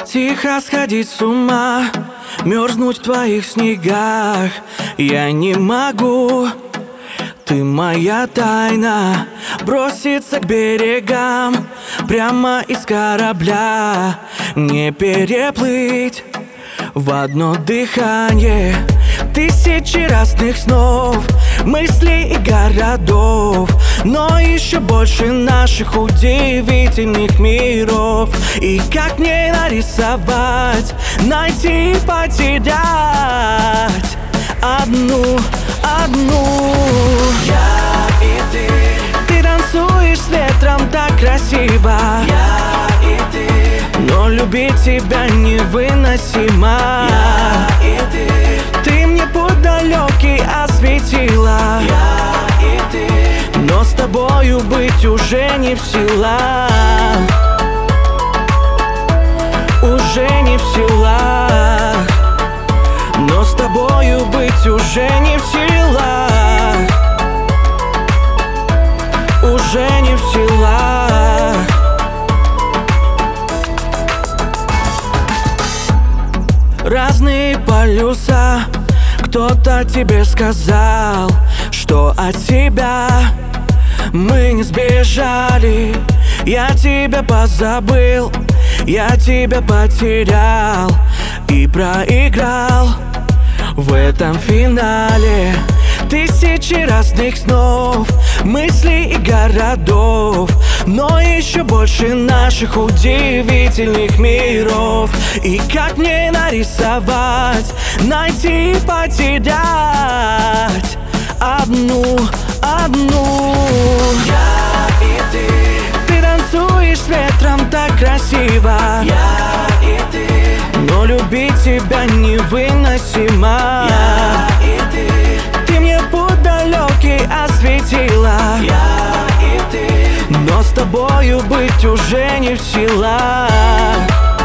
Тихо сходить с ума, мерзнуть в твоих снегах я не могу. Ты моя тайна, броситься к берегам прямо из корабля, не переплыть в одно дыхание тысячи разных снов, мыслей и городов, но еще больше наших удивительных миров. И как мне нарисовать, найти и потерять одну. Я и ты танцуешь с ветром так красиво. Я и ты, но любить тебя невыносимо. Я и ты мне путь далекий осветила. Я и ты, но с тобою быть уже не в силах. Уже не в силах. Но с тобою быть уже не в силах. Уже не в силах. Разные полюса. Кто-то тебе сказал, что от тебя мы не сбежали. Я тебя позабыл, я тебя потерял и проиграл в этом финале. Тысячи разных снов, мыслей и городов, но еще больше наших удивительных миров. И как мне нарисовать, найти и потерять одну. Я и ты танцуешь с ветром так красиво. Я и ты, но любить тебя невыносимо. Я и ты мне путь далекий осветила. Я и ты, но с тобою быть уже не в силах.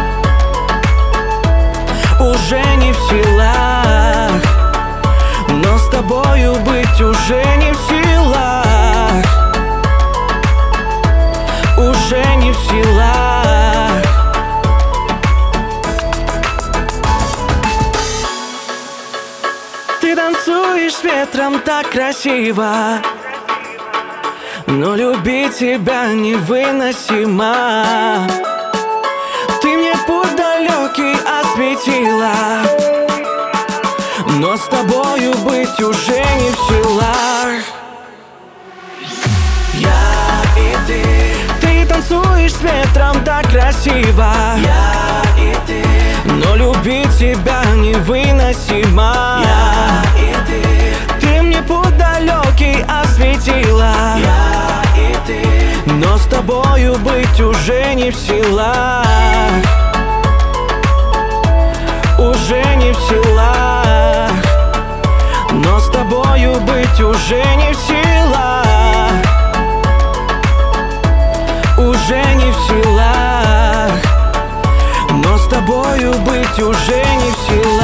Уже не в силах. Но с тобою быть уже не в силах. Уже не в силах. Ты танцуешь с ветром так красиво, но любить тебя невыносимо. Ты мне путь далекий осветила, но с тобою быть уже не в силах. Я и ты танцуешь с ветром так красиво. Я и ты, но любить тебя невыносимо. Я и ты мне путь далекий осветила. Я и ты, но с тобою быть уже не в силах. Уже не в силах. Но с тобою быть уже не в силах. Уже не в силах. Но с тобою быть уже не в силах.